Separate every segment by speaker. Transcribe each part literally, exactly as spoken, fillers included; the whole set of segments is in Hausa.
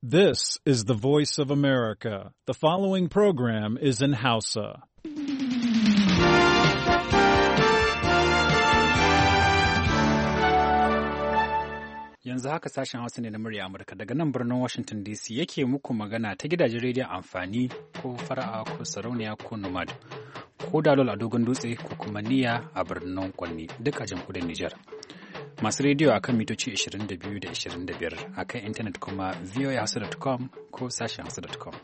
Speaker 1: This is the voice of America. The following program is in Hausa.
Speaker 2: Yanzu haka sashen Hausa ne na murya Amurka daga nan birnin Washington D C yake muku magana ta gidajen rediyon amfani ko fara'a ko sarauniya ko nomad ko dalol a dogon dutse ko kuma niyya a birnin Kwanni duk a jamhuriyar Nijar. Masu rediyo a kan mitoci ashirin da biyu da ashirin da biyar a kan intanet kuma voa hausa dot com ko sashen hausa dot com.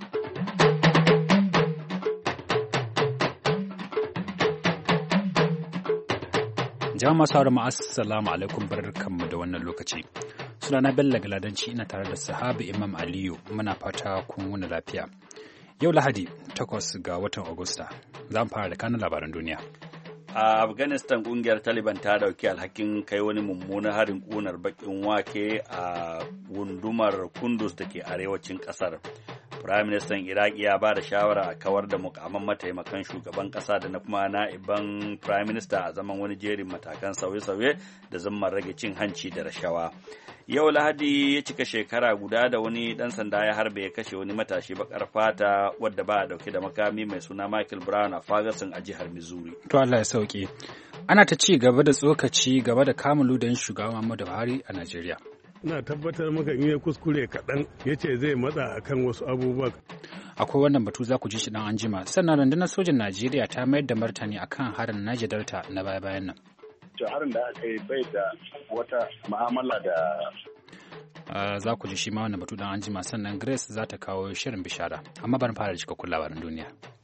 Speaker 2: Jama'a masu haura mu assalamu alaikum barkanmu da wannan lokaci. Sunana Bello Galadanci ina tare da sahabi Imam Aliyu muna fata kun wuni lafiya. Yau Lahadi takwas ga watan Agusta za mu fara da kanun labaran duniya.
Speaker 3: A Afghanistan kungiyar Taliban ta dauki alhakin kai wani mummunan harin kunar bakin wake a gundumar Kunduz da ke arewacin kasar. Firaministan Iraki ya ba da shawara a kawar da mukaman mataimakan shugaban kasa da na kuma na'iban firaminista a zaman wani jerin matakan sauye-sauye da zumman rage cin hanci da rashawa. Yau Lahadi ya cika shekara guda da wani dan sanda ya harbe ya kashe wani matashi bakar fata wadda ba a dauke da makami mai suna Michael Brown a Ferguson a jihar Missouri.
Speaker 2: To Allah ya sauke. Ana ta ci gaba da tsokaci gaba da kamun ludayin shugaban Muhammadu Buhari a Najeriya.
Speaker 4: Ina tabbatar maka in ya kuskure kaɗan ya ce zai matsa a kan wasu abubuwa.
Speaker 2: Akwai wannan batu za ku ji shi dan anjima. Sannan rundunar sojin Najeriya ta mayar da martani akan harin Niger Delta na baya-bayan nan.
Speaker 5: harin da aka yi bai da wata ma'amala da
Speaker 2: Uh, za ku ji shi ma wannan batu dan anjima sannan Grace za ta kawo shirin bishara amma bari fara da cikakkun labaran duniya.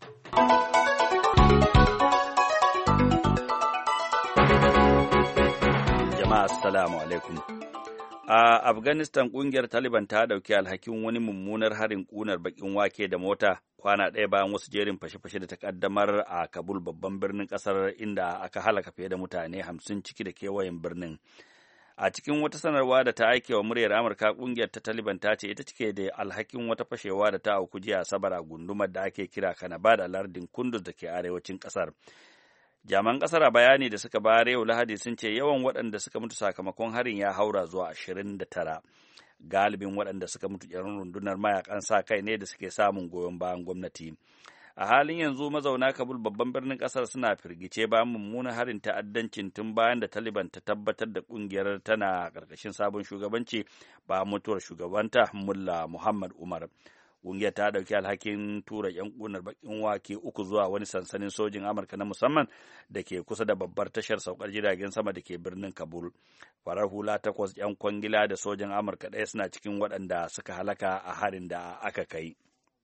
Speaker 3: Jama'a assalamu alaikum. A Afghanistan kungiyar Taliban ta dauki alhakin wani mummunar harin kunar bakin wake da mota kwana ɗaya bayan wasu jerin fashe-fashe da ta kaddamar a Kabul babban birnin kasar inda aka halaka fiye da mutane hamsin ciki da kewayen birnin. A cikin wata sanarwa da ta aike wa muryar Amurka kungiyar ta Taliban ta ce ita cike da alhakin wata fashewa da ta auku jiya Asabar a gundumar da ake kira Kanabad a lardin Kunduz da ke arewacin kasar. Jami'an kasar a bayani da suka bayar yau Lahadi sun ce yawan waɗanda suka mutu sakamakon harin ya haura zuwa ashirin da tara. Galibin waɗanda suka mutu ƴan rundunar mayakan sa kai ne da suke samun goyon bayan gwamnati. A halin yanzu mazauna Kabul babban birnin kasar suna firgice bayan mummunan harin ta'addancin tun bayan da Taliban ta tabbatar da kungiyar tana karkashin sabon shugabanci ba mutuwar shugabanta Mullah Muhammad Umar. Kungiyar ta dauki alhakin tura yan kunar bakin wake uku zuwa wani sansanin sojin Amurka na musamman da ke kusa da babbar tashar saukar jiragen sama da ke birnin Kabul. Farar hula takwas yan kwangila da sojin Amurka ɗaya suna cikin waɗanda suka halaka a harin da aka kai.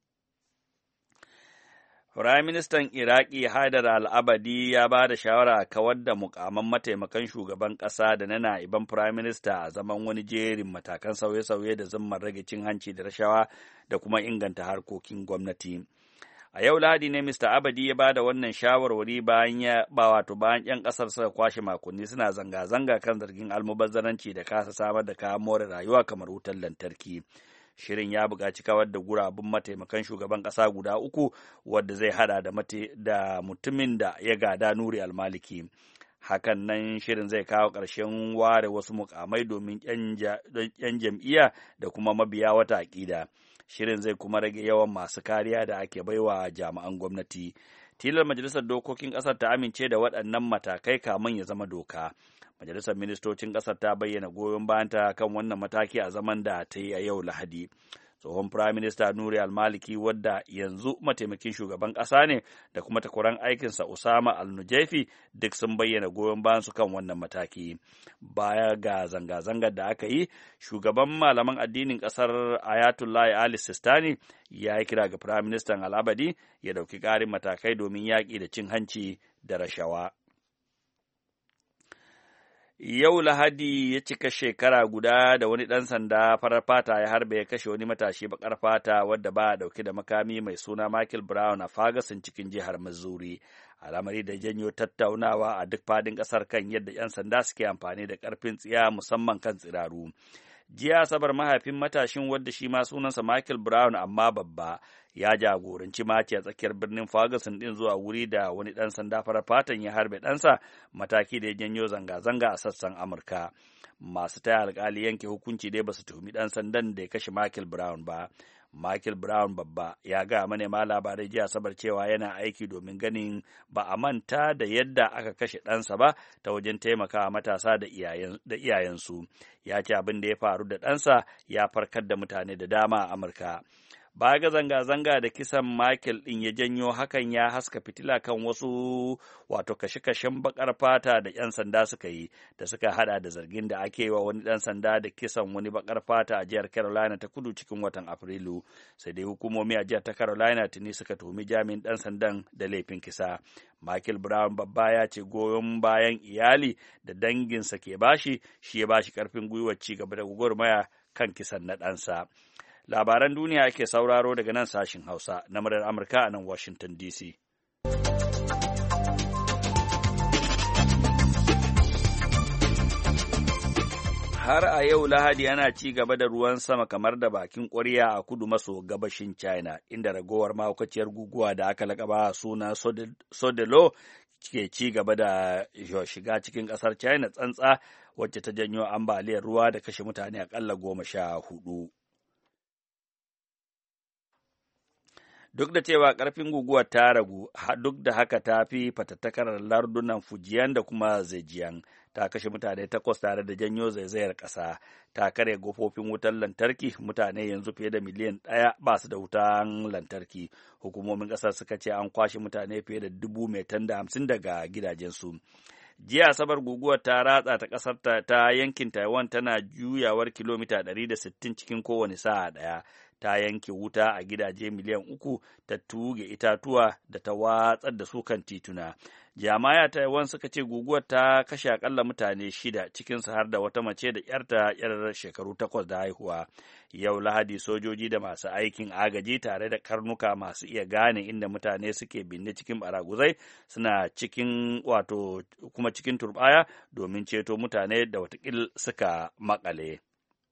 Speaker 3: Firaministan Iraki Haidar al-Abadi ya ba da shawara a kawar da mukaman mataimakan shugaban ƙasa da na na'iban firaminista a zaman wani jerin matakan sauye-sauye da zumman rage cin hanci da rashawa da kuma inganta harkokin gwamnati. A yau Lahadi ne Mister Abadi ya ba da wannan shawarwari bayan ya ba wato bayan 'yan ƙasar suka kwashe makonni suna zanga-zanga kan zargin almubazzaranci da kasa samar da kayan more rayuwa kamar wutar lantarki. Shirin ya buƙaci kawar da gurabun mataimakan shugaban ƙasa guda uku wadda zai hada da, da mutumin da ya gada Nuri almaliki. Hakan nan shirin zai kawo ƙarshen ware wasu mukamai domin 'yan jam'iyya da kuma mabiya wata aƙida. Shirin zai kuma rage yawan masu kariya da ake baiwa jami'an gwamnati. Tilar Majalisar Dokokin ƙasar ta amince da waɗannan matakai kamun ya zama doka. Majalisar Ministocin ƙasar ta bayyana goyon bayanta kan wannan mataki a zaman da ta yi a yau Lahadi. Tsohon Firayim Minista Nuri al-Maliki wadda yanzu mataimakin shugaban ƙasa ne da kuma takwaran aikinsa Usama al-Nujaifi duk sun bayyana goyon bayan su kan wannan mataki. Baya ga zanga-zangar da aka yi, shugaban malaman addinin ƙasar Ayatollah Ali Sistani ya yi kira ga Firayim Ministan al-Abadi ya ɗauki ƙarin matakai domin yaƙi da cin hanci da rashawa. Yau Lahadi ya cika shekara guda da wani ɗan sanda farar fata ya harbe ya kashe wani matashi baƙar fata wadda ba a ɗauke da makami mai suna Michael Brown a Ferguson cikin jihar Missouri. Al'amari da janyo tattaunawa a duk fadin ƙasar kan yadda 'yan sanda suke amfani da ƙarfin tsiya musamman kan tsiraru. Jiya Asabar mahaifin matashin wadda shi ma sunansa Michael Brown amma babba ya jagoranci maci a tsakiyar birnin Ferguson din zuwa wuri da wani ɗan sanda farar fatan ya harbe ɗansa, mataki da ya janyo zanga-zanga a sassan Amurka. masu taya alkali yanke hukunci dai ba su tuhumi ɗan sandan da ya kashe Michael Brown ba. Michael Brown babba ya ga manema labarai jiya Asabar cewa yana aiki domin ganin ba a manta da yadda aka kashe ɗansa ba ta wajen taimakawa matasa da iyayensu. Ya ce abin da ya faru da ɗansa ya farkar da mutane da dama a Amurka. Ba ga zanga-zanga da kisan Michael ɗin ya janyo, hakan ya haska fitila kan wasu wato kashe-kashen bakar fata da 'yan sanda suka yi, da suka hada da zargin da ake yi wa wani ɗan sanda da kisan wani bakar fata a jihar Carolina ta kudu cikin watan Afrilu. Sai dai hukumomi a jihar ta Carolina tuni suka tuhumi jami'in ɗan sandan da laifin kisa. Michael Brown babba ya ce goyon bayan iyali da danginsa ke bashi shi ya bashi karfin gwiwar ci gaba da gwagwarmaya kan kisan na ɗansa. Labaran duniya ake sauraro daga nan sashin Hausa na muryar Amurka a nan Washington D C. Har a yau Lahadi ana ci gaba da ruwan sama kamar da bakin ƙwarya a kudu maso gabashin China, inda ragowar mahaukaciyar guguwa da aka laƙaba suna Sodelo ke ci gaba da shiga cikin ƙasar China tsantsa, wacce ta janyo ambaliyar ruwa da kashe mutane aƙalla goma sha hudu. Duk da cewa ƙarfin guguwar ta ragu, duk da haka ta fi fatattakarar lardunan Fujian da kuma Zhejiang, ta kashe mutane takwas tare da janyo zaizayar ƙasa, ta karya gofofin wutar lantarki, mutane yanzu fiye da miliyan ɗaya ba su da wutan lantarki. Hukumomin ƙasar suka ce an kwashe mutane fiye da dubu metan da hamsin daga gidajensu. Jiya Asabar guguwar ta ratsa ta ƙasar ta yankin Taiwan tana juyawar kilomita ɗari da sittin cikin kowane sa'a ɗaya. Ta yanke wuta a gidaje miliyan uku, ta tuge itatuwa da ta watsar da su kan tituna. Jami'a Taiwan suka ce guguwar ta kashe akalla mutane shida, cikinsu har da wata mace da ‘yarta ‘yar shekaru takwas da haihuwa. Yau Lahadi sojoji da masu aikin agaji tare da karnuka masu iya gane inda mutane suke binne cikin baraguzai suna cikin wato kuma cikin turbaya domin ceto mutane da watakil suka makale.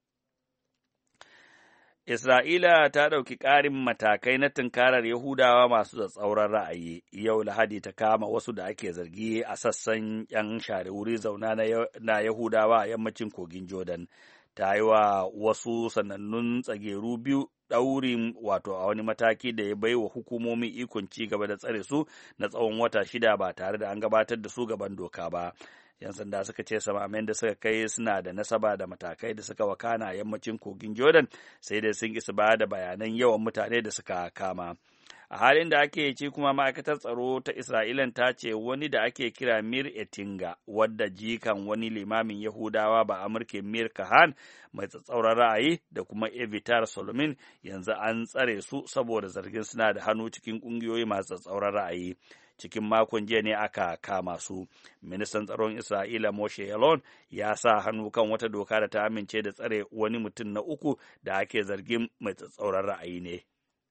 Speaker 3: Isra'ila ta ɗauki ƙarin matakai na tunkarar Yahudawa masu tsatsauran ra'ayi. Yau Lahadi ta kama wasu da ake zargi a sassan ‘yan share wuri zauna na Yahudawa a yammacin kogin Jordan. Ta yi wa wasu sanannun tsageru biyu ɗaurin wato a wani mataki da ya bai wa hukumomi ikon ci gaba da tsare su na tsawon wata shida ba tare da an gabatar da su gaban doka ba. ‘Yan sanda suka ce samamen da suka kai suna da nasaba da matakai da suka wakana a yammacin kogin Jordan, sai dai sun isa ba da bayanan yawan mutane da suka kama. A halin da ake ci kuma ma'aikatar tsaro ta Isra'ilan ta ce wani da ake kira Mir Etinga, wadda jikan wani limamin Yahudawa ba Amurke Mir Kahan mai tsatsauran ra'ayi da kuma Evitar Solomon yanzu an tsare su saboda zargin suna da hannu cikin ƙungiyoyi masu tsatsauran ra'ayi. Cikin makon jiya ne aka kama su. Ministan tsaron Isra'ila Moshe Yalon ya sa hannu kan wata doka da ta amince da tsare wani mutum na uku da ake zargin mai tsatsauran ra'ayi ne.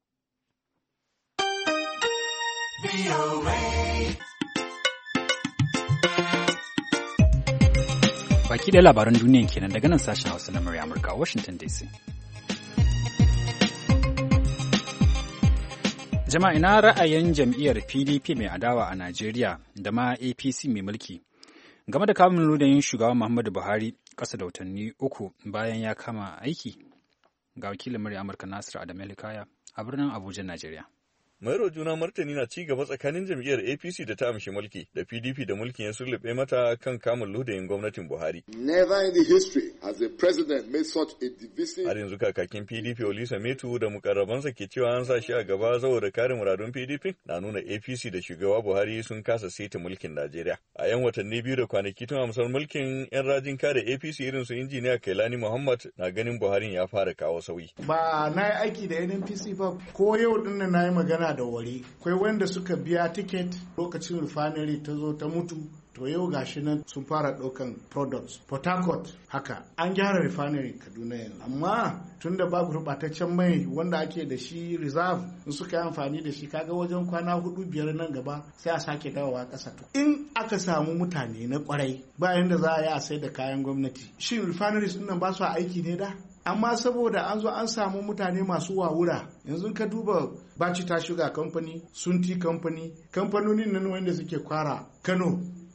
Speaker 2: Baki da labaran duniyan kenan daga nan sashen Hausa na murya Amurka, Washington D C. Jama'a, ina ra'ayin jam'iyyar P D P mai adawa a Najeriya da ma A P C mai mulki game da kamun ludayin shugaban Muhammadu Buhari ƙasa da watanni uku bayan ya kama aiki? Ga wakilin murya Amurka Nasiru Adamu Hikaya a birnin Abuja, Najeriya.
Speaker 6: Mairo juna martani na ci gaba tsakanin jam'iyyar A P C da ta amshi mulki da P D P da mulkin ya sulluɓe mata kan kamun ludayin gwamnatin Buhari.
Speaker 7: Never in the history has a president made such a divisive.
Speaker 6: Har yanzu kakakin P D P Olisa Metu da mukarrabansa ke cewa an sa shi a gaba saboda kare muradun P D P na nuna A P C da shugaba Buhari sun kasa saita mulkin Najeriya. A yan watanni biyu da kwanaki tun amsar mulkin, yan rajin kare A P C irin su injiniya Kailani Muhammad na ganin Buhari ya fara kawo sauyi.
Speaker 8: Ba na yi aiki da N N P C ba, ko yau din na yi magana da wari. Akwai wanda suka biya tiket lokacin refinery ta zo ta mutu, to yau gashi nan sun fara ɗaukan products. Port Harcourt haka an gyara refinery Kaduna yanzu, amma tunda babu rubataccen mai wanda ake da shi reserve, in suka yi amfani da shi kaga wajen kwana hudu biyar nan gaba sai a sake dawowa ƙasa. To in aka samu mutane na kwarai bayan da za a yi a sai da kayan gwamnati, shin refineries din nan ba su aiki ne da? Amma saboda an zo an samu mutane masu wawura, yanzu ka duba Bachita Sugar Company, Sunti Company, kamfanonin nan wanda suke kwara Kano,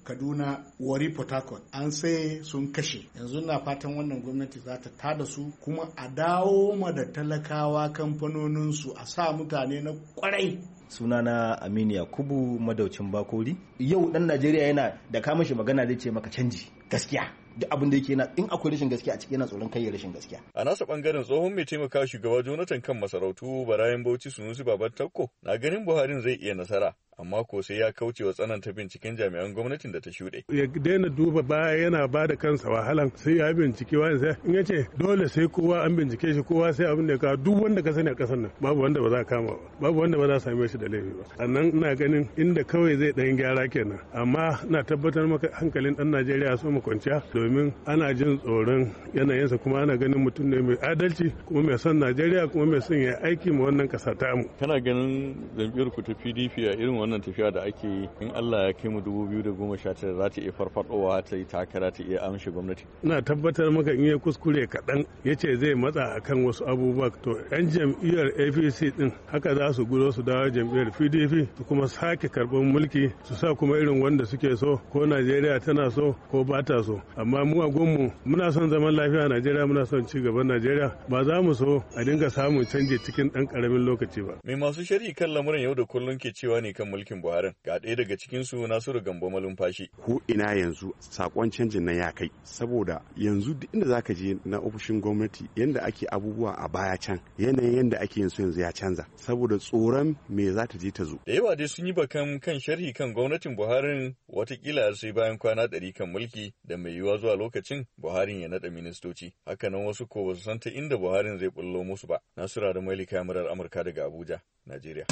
Speaker 8: Kaduna, Wari, Port Harcourt an sai sun kashe. Yanzu na fatan wannan gwamnati za ta tada su kuma a dawo ma da talakawa kamfanoninsu a sa mutane na kwarai.
Speaker 9: Sunana Aminu Yakubu Madaucin Bakori. Yau dan Najeriya yana da kama shi magana zai ce maka canji gaskiya. Duk abin da yake yana in akwai rashin gaskiya a ciki yana tsoron kai rashin gaskiya.
Speaker 6: A nasa bangaren tsohon mai taimaka shugaba Jonathan kan masarautu Barayin Bauchi Sunusi Baban Takko na ganin Buharin zai iya nasara. Amma ko sai ya kauce wa tsananta binciken jami'an gwamnatin da ta shuɗe.
Speaker 4: Ya daina duba baya yana ba da kansa wahalan sai ya bincike wani sai in ya ce dole sai kowa an bincike shi kowa sai abin da ya kawo duk wanda ka sani a ƙasar nan babu wanda ba za a kama ba babu wanda ba za a same shi da laifi ba. Sannan ina ganin inda kawai zai ɗan gyara kenan amma ina tabbatar maka hankalin ɗan Najeriya so mu kwanciya domin ana jin tsoron yanayinsa kuma ana ganin mutum ne mai adalci kuma mai son Najeriya kuma mai son ya aiki ma wannan ƙasa tamu.
Speaker 6: Kana ganin jam'iyyar ku ta P D P a irin wannan tafiya da ake yi in Allah ya kai mu dubu biyu da goma sha tara za ta iya farfadowa ta yi takara ta iya amshi gwamnati.
Speaker 4: Ina tabbatar maka in ya kuskure kaɗan ya ce zai matsa akan wasu abubuwa to yan jam'iyyar A P C din haka za su gudo su dawo jam'iyyar P D P su kuma sake karɓar mulki su sa kuma irin wanda suke so ko Najeriya tana so ko ba ta so amma mu a gunmu muna son zaman lafiya a Najeriya muna son ci gaban Najeriya ba za mu so a dinga samun canji cikin ɗan ƙaramin lokaci ba.
Speaker 6: Mai masu sharhi kan lamuran yau da kullum ke cewa ne kan mulkin Buhari ga ɗaya daga cikin su Nasiru Gambo Malumfashi.
Speaker 10: Ko ina yanzu sakon canjin nan ya kai saboda yanzu duk inda zaka je na ofishin gwamnati yanda ake abubuwa a baya can yanayin yanda ake yin su yanzu ya canza saboda tsoron me za ta je ta zo.
Speaker 6: Da yawa dai sun yi bakan kan sharhi kan gwamnatin Buhari watakila sai bayan kwana ɗari kan mulki da mai yiwuwa zuwa lokacin Buhari ya naɗa ministoci. Hakanan wasu ko ba su san ta inda Buhari zai bullo musu ba. Nasiru da Maili kamarar Amurka daga Abuja, Najeriya.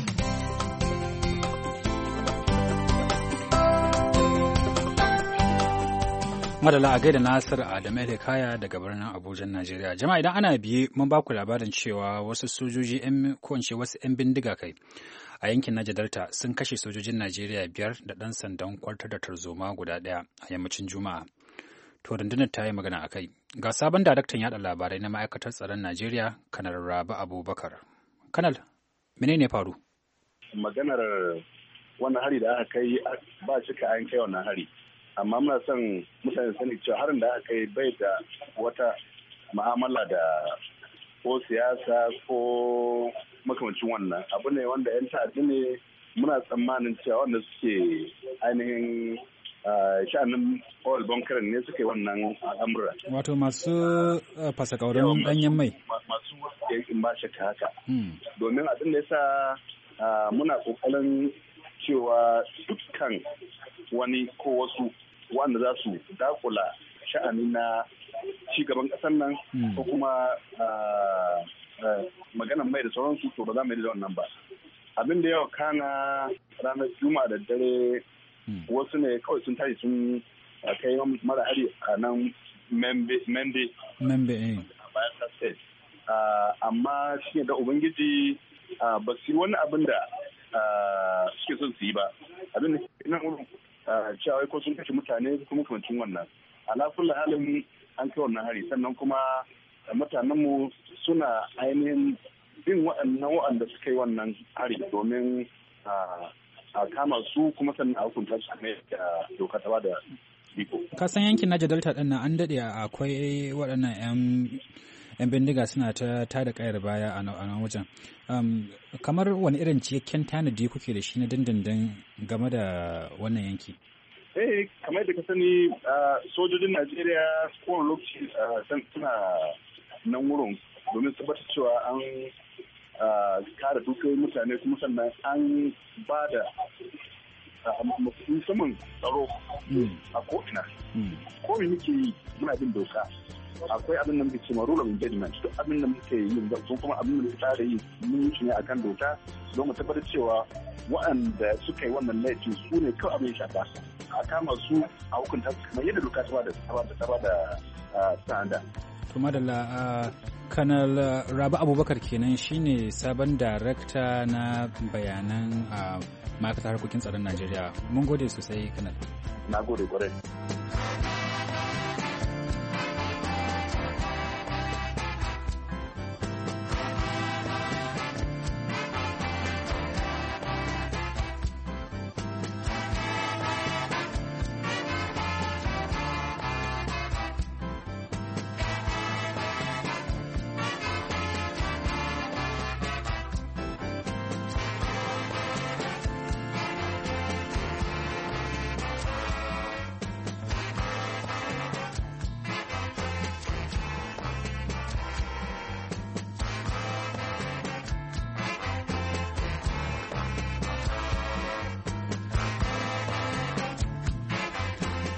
Speaker 2: Madala a gaida Nasir Adamu da Kaya daga birnin Abuja, Najeriya. Jama'a idan ana biye mun ba ku labarin cewa wasu sojoji yan ko in ce wasu yan bindiga kai a yankin Niger Delta sun kashe sojojin Najeriya biyar da ɗan sandan kwartar da tarzoma guda ɗaya a yammacin Juma'a. To rundunar ta yi magana a kai. Ga sabon daraktan yaɗa labarai na ma'aikatar tsaron Najeriya, Kanar Rabi Abubakar. Kanal, menene faru?
Speaker 5: Maganar wannan hari da aka kai ba shi ka an kai wannan hari. Amma muna son mutane sani cewa harin da aka kai bai da wata ma'amala da ko siyasa ko makamancin wannan abu ne wanda 'yan ta'addi ne muna tsammanin cewa wanda suke ainihin sha'anin oil bunkering ne suke wannan al'amura.
Speaker 2: Wato masu fasakaurin danyen mai.
Speaker 5: Masu yakin ba shakka haka. Domin abin da ya sa muna kokarin cewa dukkan wani ko wasu wanda za su dakula sha'ani na cigaban ƙasar nan ko kuma maganan mai da sauransu to ba za mu yi da wannan ba. Abin da yawa kana ranar juma'a da dare wasu ne kawai sun tashi sun kai mara hari a nan membe
Speaker 2: membe
Speaker 5: bayan state amma shi ne da ubangiji ba su yi wani abin da suke son su yi ba abin da nan wurin cewa ko sun kashe mutane kuma kamancin wannan alafulla halin an kai wannan hari sannan kuma mutanenmu suna ainihin bin waɗannan waɗanda suka yi wannan hari domin a kama su kuma sannan a hukunta su ne da doka ta bada iko.
Speaker 2: Ka san yankin Niger Delta ɗin nan an daɗe akwai waɗannan 'yan 'yan bindiga suna ta tada kayar baya a nan wajen. Kamar wani irin cikakken tanadi kuke da shi na dindindin game da wannan yanki?
Speaker 5: Eh, kamar da ka sani sojojin Najeriya kowane lokaci suna nan wurin domin tabbatar cewa an kare dukiyoyin mutane kuma sannan an ba da musamman tsaro a ko'ina. Ko me muke yi muna bin doka. Akwai abin da muke ce ma rule of engagement duk abin da muke yi sun kuma abin da muke tsara yi mun yi shi ne akan doka don mu tabbatar cewa waɗanda suka yi wannan laifin su ne kawai abin shafa a kama su a hukunta su kamar yadda doka ta bada ta bada sa'anda.
Speaker 2: To madalla Kanal Rabi Abubakar kenan shine sabon darakta na bayanan ma'aikatar harkokin tsaron Najeriya. Mun gode sosai Kanal.
Speaker 5: Na gode kwarai.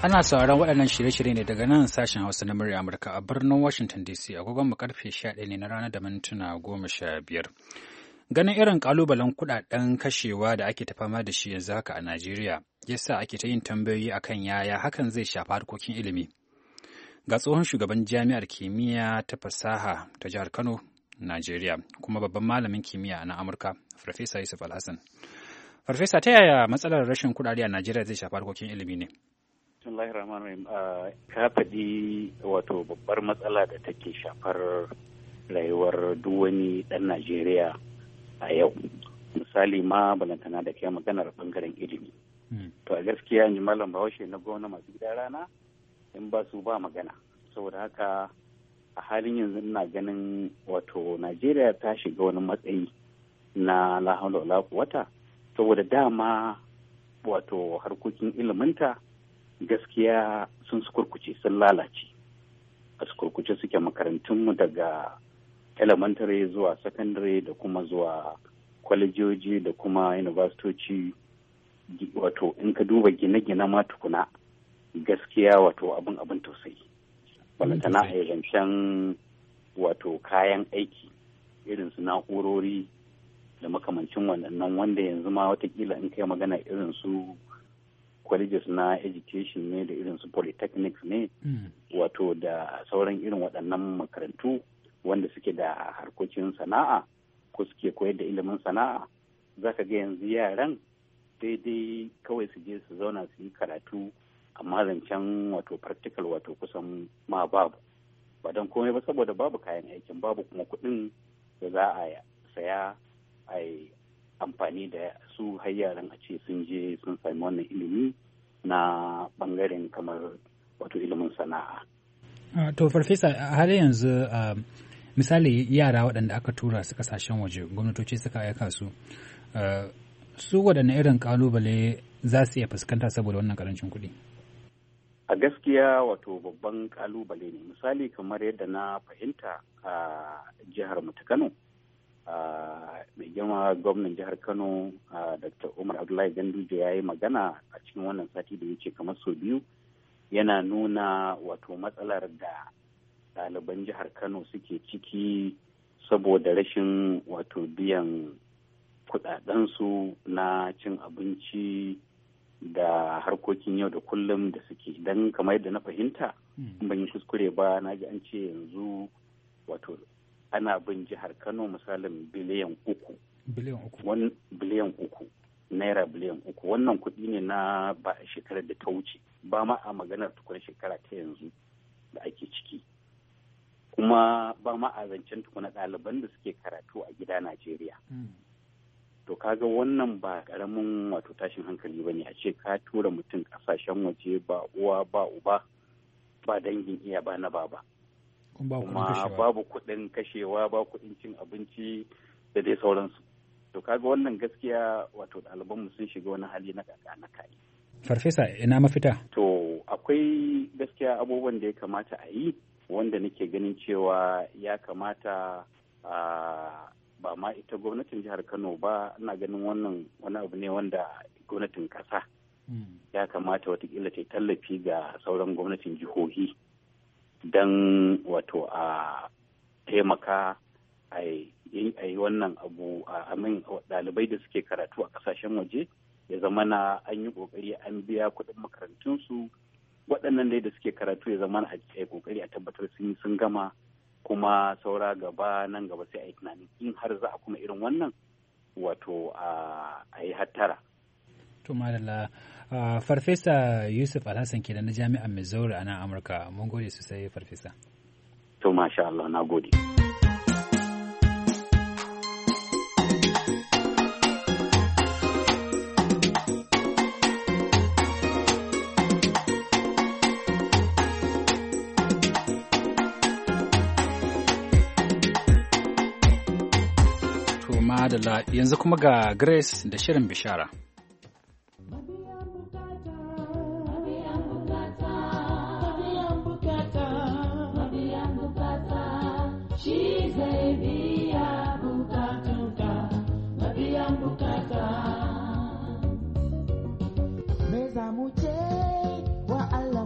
Speaker 2: Ana sauraron waɗannan shirye-shirye ne daga nan sashen Hausa na murya Amurka a birnin Washington D C. Agogon mu karfe sha ɗaya ne na rana da mintuna goma sha biyar. Ganin irin kalubalen kuɗaɗen kashewa da ake ta fama da shi yanzu haka a Najeriya, yasa ake ta yin tambayoyi akan yaya hakan zai shafi harkokin ilimi. Ga tsohon shugaban jami'ar kimiyya ta fasaha ta jihar Kano, Najeriya, kuma babban malamin kimiyya na Amurka, Farfesa Yusuf Alhassan. Farfesa, ta yaya matsalar rashin kuɗaɗe a Najeriya zai shafi harkokin ilimi ne?
Speaker 11: Bismillahir Rahmanir Rahim. Ka faɗi wato babbar matsala da take shafar rayuwar duk wani ɗan Najeriya a yau. Misali ma balantana da kai maganar bangaren ilimi. To a gaskiya ni malam Bahaushe na gwamna masu gida rana in ba su ba magana. Saboda haka a halin yanzu ina ganin wato Najeriya ta shiga wani matsayi na la hawla wala quwwata saboda dama wato harkokin iliminta gaskiya sun sukurkuce sun lalace. A sukurkuce suke makarantunmu daga elementary zuwa secondary da kuma zuwa kwalejoji da kuma universitoci. Wato in ka duba gine-gine ma tukuna gaskiya wato abin abin tausayi. Balantana a yi zancen wato kayan aiki irin su na'urori da makamancin waɗannan wanda yanzu ma watakila in kai magana irin su colleges na education ne da irin su polytechnics ne wato da sauran irin waɗannan makarantu wanda suke da harkokin sana'a ko suke koyar da ilimin sana'a za ka ga yanzu yaran daidai kawai su je su zauna su yi karatu amma zancen wato practical wato kusan ma babu ba don komai ba saboda babu kayan aikin babu kuma kuɗin da za a saya a yi amfani da su har yaran a ce sun je sun sami wannan ilimi na bangaren kamar wato ilimin sana'a.
Speaker 2: Uh, to farfesa a halin yanzu uh, misali yara waɗanda aka tura su kasashen waje gwamnatoci suka aika su uh, su waɗanne irin kalubale za su iya fuskanta saboda wannan karancin kuɗi?
Speaker 11: A gaskiya wato babban kalubale ne misali kamar yadda na fahimta a jihar mu ta Kano. Mai girma gwamnan jihar Kano Dr. Umar Abdullahi Ganduje ya yi magana a cikin wannan sati da ya ce kamar sau biyu yana nuna wato matsalar da ɗaliban jihar Kano suke ciki saboda rashin wato biyan kuɗaɗensu na cin abinci da harkokin yau da kullum da suke don kamar yadda na fahimta ban yi kuskure ba na ji an ce yanzu wato ana bin jihar Kano misalin biliyan uku.
Speaker 2: Biliyan uku.
Speaker 11: Wani biliyan uku. Naira biliyan uku. Wannan kuɗi ne na ba a shekarar da ta wuce. Ba ma a maganar tukuna shekara ta yanzu da ake ciki. Kuma ba ma a zancen tukuna ɗaliban da suke karatu a gida Najeriya. Mm. To kaga wannan ba ƙaramin wato tashin hankali ba ne a ce ka tura mutum ƙasashen waje ba uwa ba uba ba dangin iya ba na baba. kuma babu kuɗin kashewa ba kuɗin cin abinci da dai sauransu to kaga wannan gaskiya wato ɗalibanmu sun shiga wani hali na kaka na kai.
Speaker 2: Farfesa ina mafita?
Speaker 11: To akwai gaskiya abubuwan da ya kamata a yi wanda nake ganin cewa ya kamata a ba ma ita gwamnatin jihar Kano ba ina ganin wannan wani abu ne wanda gwamnatin ƙasa ya kamata watakila ta tallafi ga sauran gwamnatin jihohi don wato a taimaka a yi wannan abu a amin ɗalibai da suke karatu a ƙasashen waje ya zama na an yi ƙoƙari an biya kuɗin makarantunsu waɗannan dai da suke karatu ya zama a yi ƙoƙari a tabbatar sun yi sun gama kuma saura gaba nan gaba sai a yi tunanin in har za a kuma irin wannan wato a yi hattara.
Speaker 2: To madalla uh, Farfesa Yusuf Alhassan kenan na Jami'ar Missouri a nan Amurka. Mun gode sosai Farfesa.
Speaker 11: To masha Allah na gode.
Speaker 2: To madalla yanzu kuma ga Grace da Shirin Bishara.
Speaker 12: Wa Allah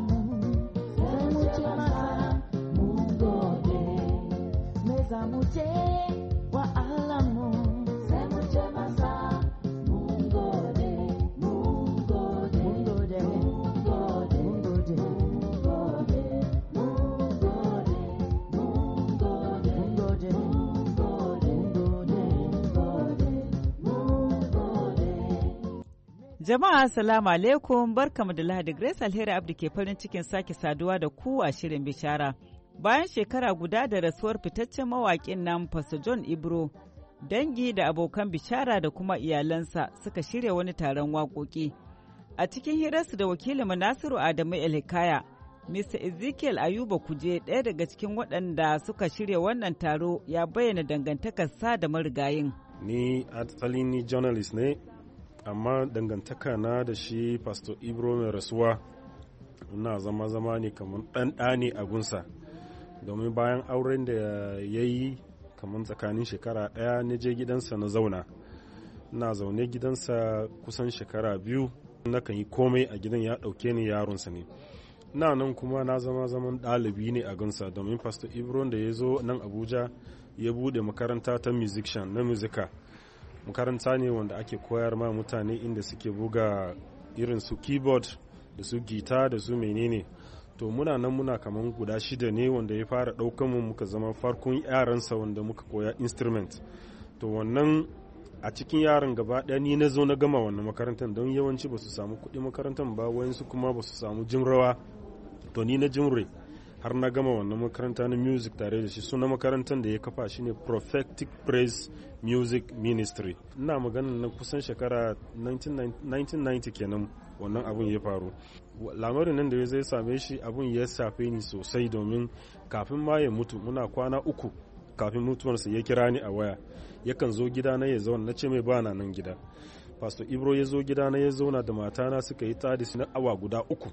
Speaker 12: Jama'a salamu alaikum barkamu da Lahadi. Grace Alheri Abdi ke farin cikin sake saduwa da ku a shirin bishara. Bayan shekara guda da rasuwar fitaccen mawaƙin nan Pastor John Ibro, dangi da abokan bishara da kuma iyalansa suka shirya wani taron waƙoƙi. A cikin hirarsu da wakilin Nasiru Adamu Elhikaya, Mister Ezekiel Ayuba Kuje, ɗaya daga cikin waɗanda suka shirya wannan taro, ya bayyana dangantakarsa da marigayin.
Speaker 13: Ni asali ni journalist ne, amma dangantaka na da shi Pastor Ibro mai rasuwa ina zama zama ne kamar ɗan ɗani a gunsa, domin bayan auren da ya yi kamar tsakanin shekara ɗaya na je gidansa na zauna. Ina zaune gidansa kusan shekara biyu, na kan yi komai a gidan, ya ɗauke ni yaronsa ne. Na nan kuma na zama zaman ɗalibi ne a gunsa, domin Pastor Ibro da ya zo nan Abuja ya buɗe makaranta ta musician na muzika. Makaranta ne wanda ake koyar ma mutane inda suke buga irin su keyboard da su gita da su menene. To muna nan muna kaman guda shida ne wanda ya fara ɗaukan mu, muka zama farkon yaransa wanda muka koya instrument. To wannan a cikin yaran gaba ɗaya ni na zo na gama wannan makarantar, don yawanci ba su samu kuɗi makarantar ba, wayansu kuma ba su samu jin rawa. To ni na jimre har na gama wannan makaranta na music tare da shi. Suna makarantar da ya kafa shi ne Prophetic Praise Music Ministry. Ina maganin na kusan shekara nineteen ninety kenan wannan abun ya faru. Lamarin nan da ya zai same shi, abun ya safe ni sosai, domin kafin ma ya mutu muna kwana uku kafin mutuwarsa ya kira ni a waya, yakan zo gida na ya zauna, na ce mai bana nan gida. Pastor Ibro ya zo gida na ya zauna da matana, suka yi tadis na awa guda uku.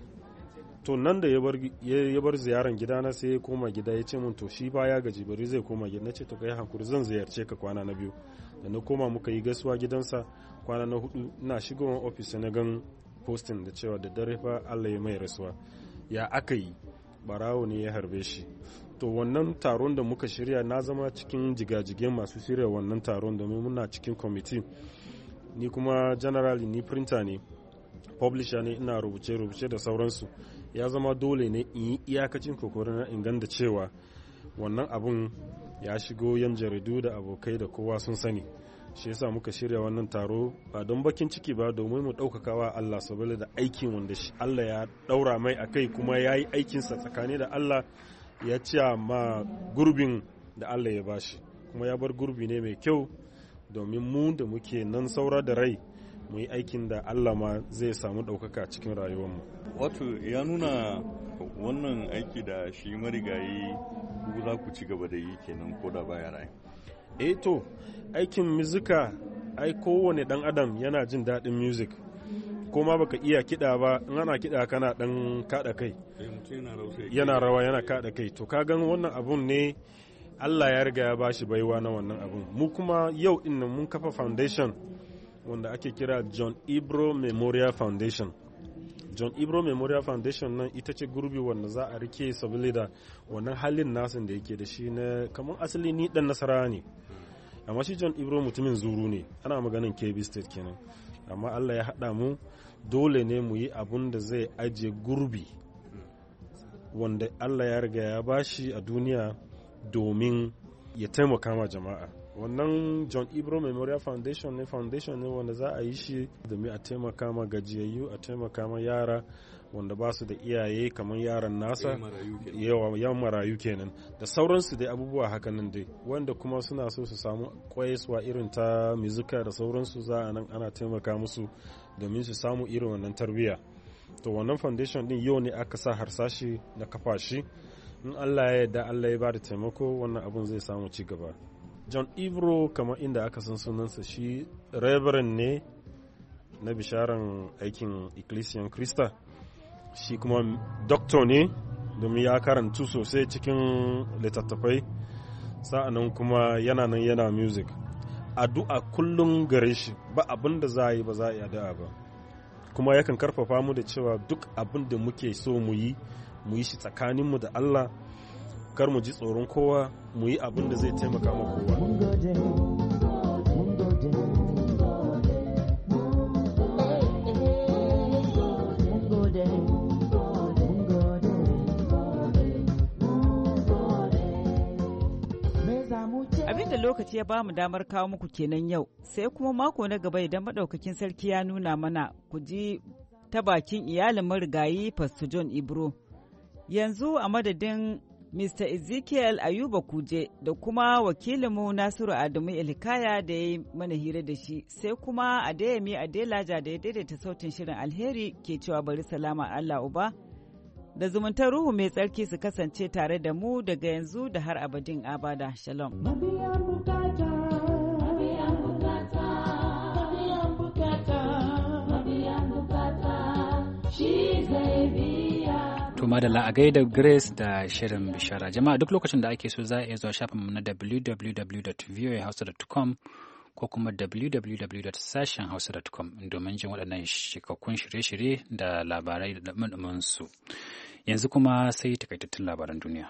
Speaker 13: To nan da ya bar ziyaran gidana sai ya koma gida, ya ce min to shi ba ya gaji, bari zai koma gida. Na ce to kai hankuri, zan ziyarce ka kwana na biyu. Da na koma muka yi gaisuwa gidansa kwana na hudu, ina shigowa ofis na gan postin da cewa da dare fa Allah ya mai rasuwa. Ya aka yi, barawo ne ya harbe shi. To wannan taron da muka shirya, na zama cikin jigajigen masu shirya wannan taron, domin muna cikin kwamiti. Ni kuma generally ni printer ne, publisher ne, ina rubuce-rubuce da sauransu. Ya zama dole ne in yi iyakacin kokarin na inganta cewa wannan abun ya shigo yan jaridu da abokai da kowa sun sani. Shi yasa muka shirya wannan taro, ba don bakin ciki ba, domin mu ɗaukakawa Allah saboda da aikin wanda Allah ya ɗaura mai a kai, kuma ya yi aikinsa tsakani da Allah, ya ci ma gurbin da Allah ya bashi, kuma ya bar gurbi ne mai kyau, domin mu da muke nan saura da rai mu yi aikin da Allah ma zai samu ɗaukaka cikin rayuwarmu.
Speaker 6: Wato ya nuna wannan aiki da shi marigayi ku za ku ci gaba da yi kenan ko da baya rai.
Speaker 13: Eh to, aikin muzika, ai kowane ɗan adam yana jin daɗin music. Ko ma baka iya kiɗa ba, in ana kiɗa kana ɗan kaɗa kai. Yana rawa yana kaɗa kai. To ka gan wannan abun ne Allah ya riga ya bashi baiwa na wannan abun. Mu kuma yau ɗin nan mun kafa foundation wanda ake kira John Ibro Memorial Foundation. John Ibro Memorial Foundation nan ita ce gurbi wanda za a rike saboda wannan halin nasin da yake da shi na kamar asali ni dan Nasara ne, amma shi John Ibro mutumin Zuru ne, ana maganin Kebbi State kenan. Amma Allah ya haɗa mu, dole ne mu yi abun da zai ajiye gurbi wanda Allah ya riga ya bashi a duniya domin ya taimaka ma jama'a. Wannan John Ibro Memorial Foundation ne foundation ne wanda za a yi shi domin a taimaka ma gajiyayyu, a taimaka ma yara wanda ba su da iyaye kamar yaran nasa, yawan marayu kenan da sauransu dai, abubuwa hakanan dai, wanda kuma suna so su samu kwayaswa irin ta muzika da sauransu, za a nan ana taimaka musu domin su samu irin wannan tarbiyya. To wannan foundation din yau ne aka sa harsashi na kafa shi. In Allah ya yarda, Allah ya ba da taimako, wannan abun zai samu ci gaba. John Ibro, kamar inda aka san sunansa, shi reverend ne na bisharan aikin Ecclesian Christa, shi kuma doctor ne domin ya karantu sosai cikin littattafai, sa'anan kuma yana nan yana music. Addu'a kullum gare shi, ba abin da za a yi ba za a yi addu'a ba, kuma yakan karfafa mu da cewa duk abin da muke so mu yi mu yi shi tsakaninmu da Allah, kar mu ji tsoron kowa, mu yi abin da zai taimaka ma kowa.
Speaker 12: lokaci ya bamu damar kawo muku kenan yau, sai kuma mako na gaba idan madaukakin sarki ya nuna mana ku ji ta bakin iyalin marigayi Pastor John Ibro. Yanzu a madadin Mister Ezekiel Ayuba Kuje da kuma wakilinmu Nasiru Adamu Elikaya da ya yi mana hira da shi, sai kuma Adeyemi Adelaja da ya daidaita sautin shirin alheri ke cewa bari salama Allah Uba. Da zumuntar ruhu mai tsarki su kasance tare da mu daga yanzu da har abadin abada. Shalom.
Speaker 2: To madalla a gaida Grace da shirin bishara. Jama'a duk lokacin da ake so za a iya zuwa shafinmu na w w w dot v o a hausa dot com ko kuma w w w dot sashen hausa dot com domin jin waɗannan shikakkun shirye-shirye da labarai da ɗumin su. Yanzu kuma sai takaitattun labaran duniya.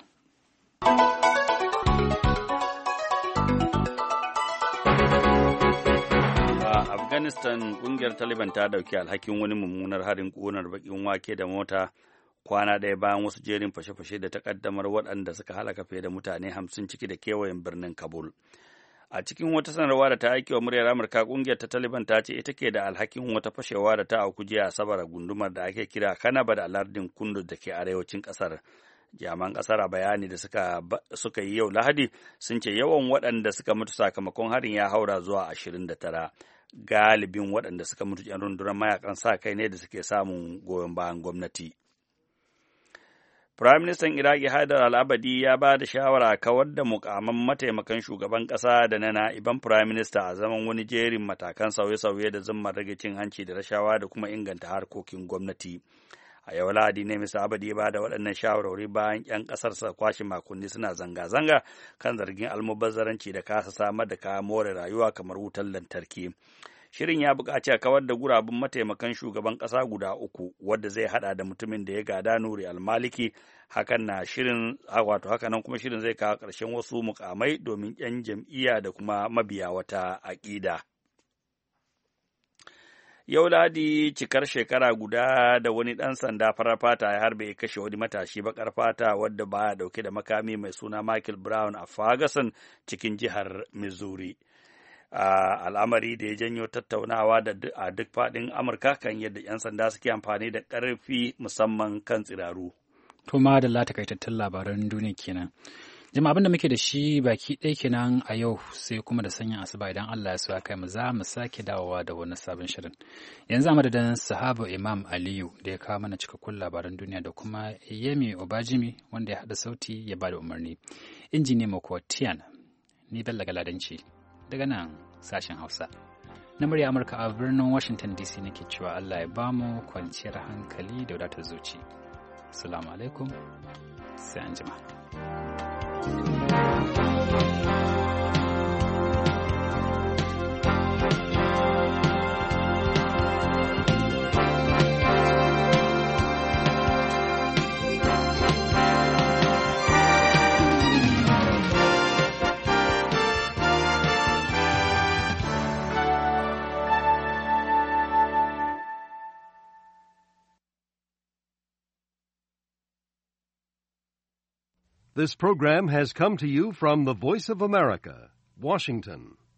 Speaker 3: A Afghanistan, ƙungiyar Taliban ta dauki alhakin wani mummunar harin ƙunar bakin wake da mota kwana ɗaya bayan wasu jerin fashe-fashe da ta ƙaddamar waɗanda suka halaka fiye da mutane hamsin ciki da kewayen birnin Kabul. A cikin wata sanarwa da ta aiki wa muryar Amurka, ƙungiyar ta Taliban ta ce ita ke da alhakin wata fashewa da ta auku jiya Asabar a gundumar da ake kira Kanaba da lardin Kunduz da ke arewacin ƙasar. Jami'an ƙasar a bayani da suka, suka yi yau Lahadi sun ce yawan waɗanda suka mutu sakamakon harin ya haura zuwa ashirin da tara. Galibin waɗanda suka mutu 'yan rundunar mayakan sa kai ne da suke samun goyon bayan gwamnati. Firaministan Iraki Haidar al-Abadi ya ba da shawara kawar da mukaman mataimakan shugaban ƙasa da na na'iban firaminista a zaman wani jerin matakan sauye-sauye da zimmar rage cin hanci da rashawa da kuma inganta harkokin gwamnati. A yau Lahadi ne Mista Abadi ya ba da waɗannan shawarwari bayan 'yan ƙasar sa kwashe makonni suna zanga-zanga kan zargin almubazzaranci da kasa samar da kayan more rayuwa kamar wutar lantarki. Shirin ya buƙaci a kawar da gurabun mataimakan shugaban ƙasa guda uku, wadda zai haɗa da mutumin da ya gada Nuri al-Maliki. Hakan na shirin wato hakanan kuma shirin zai kawo ƙarshen wasu mukamai domin 'yan jam'iyya da kuma mabiya wata aƙida. Yau Lahadi cikar shekara guda da wani ɗan sanda farar fata ya harbe ya kashe wani matashi baƙar fata wadda baya ɗauke da makami mai suna Michael Brown a Ferguson cikin jihar Missouri. Uh, al'amari da ya janyo tattaunawa da a duk faɗin Amurka kan yadda 'yan sanda suke amfani da ƙarfi musamman kan tsiraru.
Speaker 2: To ma da latakaitattun labaran duniya kenan. Jama'a abin da muke da shi baki ɗaya kenan a yau sai kuma da sanyin asuba idan Allah ya so kai mu za mu sake dawowa da wani sabon shirin. Yanzu a madadin sahaba Imam Aliyu da ya kawo mana cikakkun labaran duniya da kuma Yemi Obajimi wanda ya haɗa sauti ya bada umarni. Injiniya Mako Tiyan ni Bello Galadanci. Daga nan sashen Hausa na murya Amurka a birnin Washington D C nake cewa Allah ya ba mu kwanciyar hankali da wadatar zuci. Assalamu alaikum, sai an jima.
Speaker 14: This program has come to you from the Voice of America, Washington.